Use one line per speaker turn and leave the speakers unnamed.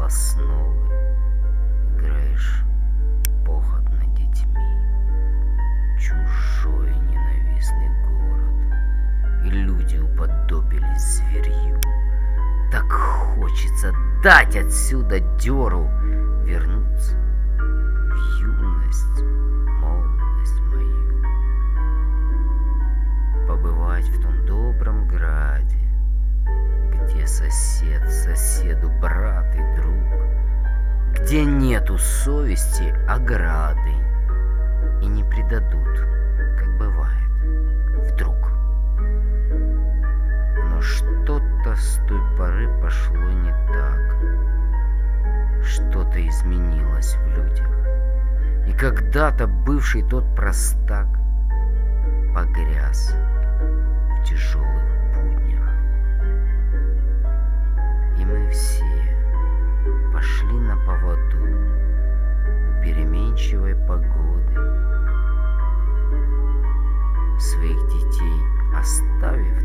основы, играешь похоть над детьми, чужой ненавистный город, и люди уподобились зверью. Так хочется дать отсюда дёру, вернуться в юность, молодость мою, побывать в том добром граде, где сосед соседу брат и друг, где нету совести ограды и не предадут, как бывает, вдруг. Но что-то с той поры пошло не так, что-то изменилось в людях, и когда-то бывший тот простак погряз в тяжелых буднях. И мы все пошли на поводу у переменчивой погоды, своих детей оставив